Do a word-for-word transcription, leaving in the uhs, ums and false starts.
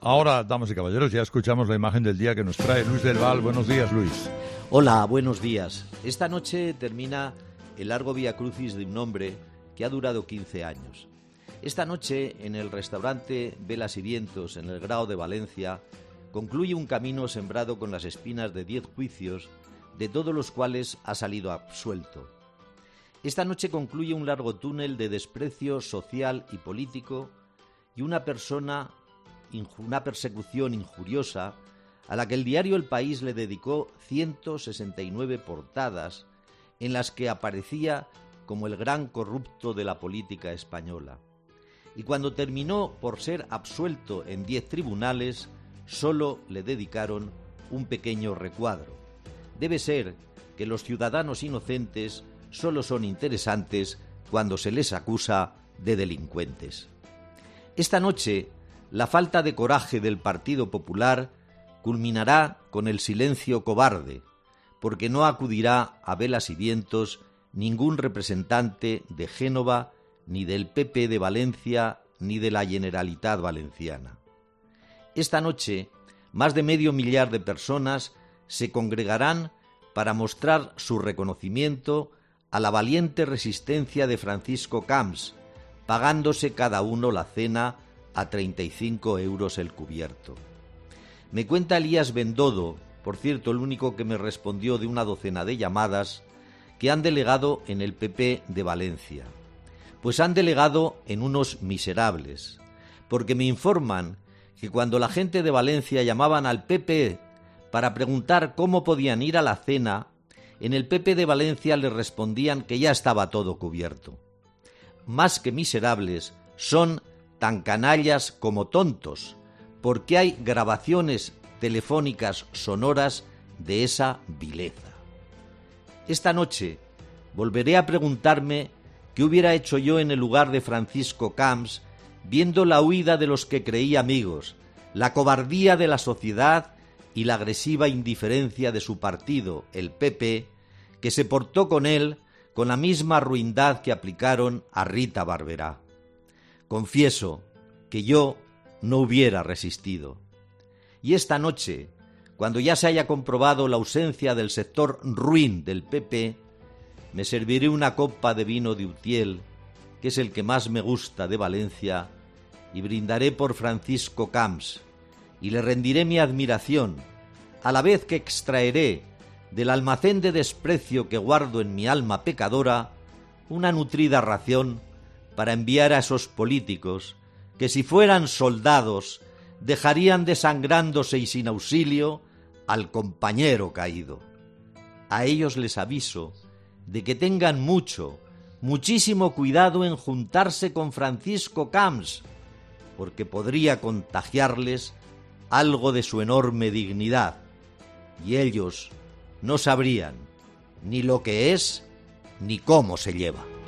Ahora, damas y caballeros, ya escuchamos la imagen del día que nos trae Luis del Val. Buenos días, Luis. Hola, buenos días. Esta noche termina el largo Vía Crucis de un hombre que ha durado quince años. Esta noche, en el restaurante Velas y Vientos, en el Grao de Valencia, concluye un camino sembrado con las espinas de diez juicios, de todos los cuales ha salido absuelto. Esta noche concluye un largo túnel de desprecio social y político y una persona, una persecución injuriosa a la que el diario El País le dedicó ciento sesenta y nueve portadas en las que aparecía como el gran corrupto de la política española. Y cuando terminó por ser absuelto en diez tribunales, solo le dedicaron un pequeño recuadro. Debe ser que los ciudadanos inocentes solo son interesantes cuando se les acusa de delincuentes. Esta noche, la falta de coraje del Partido Popular culminará con el silencio cobarde, porque no acudirá a Velas y Vientos ningún representante de Génova, ni del P P de Valencia, ni de la Generalitat Valenciana. Esta noche, más de medio millar de personas se congregarán para mostrar su reconocimiento a la valiente resistencia de Francisco Camps, pagándose cada uno la cena a treinta y cinco euros el cubierto. Me cuenta Elías Bendodo, por cierto el único que me respondió de una docena de llamadas, que han delegado en el P P de Valencia. Pues han delegado en unos miserables, porque me informan que cuando la gente de Valencia llamaban al P P para preguntar cómo podían ir a la cena, en el P P de Valencia les respondían que ya estaba todo cubierto. Más que miserables, son tan canallas como tontos, porque hay grabaciones telefónicas sonoras de esa vileza. Esta noche volveré a preguntarme qué hubiera hecho yo en el lugar de Francisco Camps, viendo la huida de los que creí amigos, la cobardía de la sociedad y la agresiva indiferencia de su partido, el P P, que se portó con él con la misma ruindad que aplicaron a Rita Barberá. Confieso que yo no hubiera resistido. Y esta noche, cuando ya se haya comprobado la ausencia del sector ruin del P P, me serviré una copa de vino de Utiel, que es el que más me gusta de Valencia, y brindaré por Francisco Camps, y le rendiré mi admiración, a la vez que extraeré del almacén de desprecio que guardo en mi alma pecadora una nutrida ración para enviar a esos políticos que, si fueran soldados, dejarían desangrándose y sin auxilio al compañero caído. A ellos les aviso de que tengan mucho, muchísimo cuidado en juntarse con Francisco Camps, porque podría contagiarles algo de su enorme dignidad, y ellos no sabrían ni lo que es ni cómo se lleva.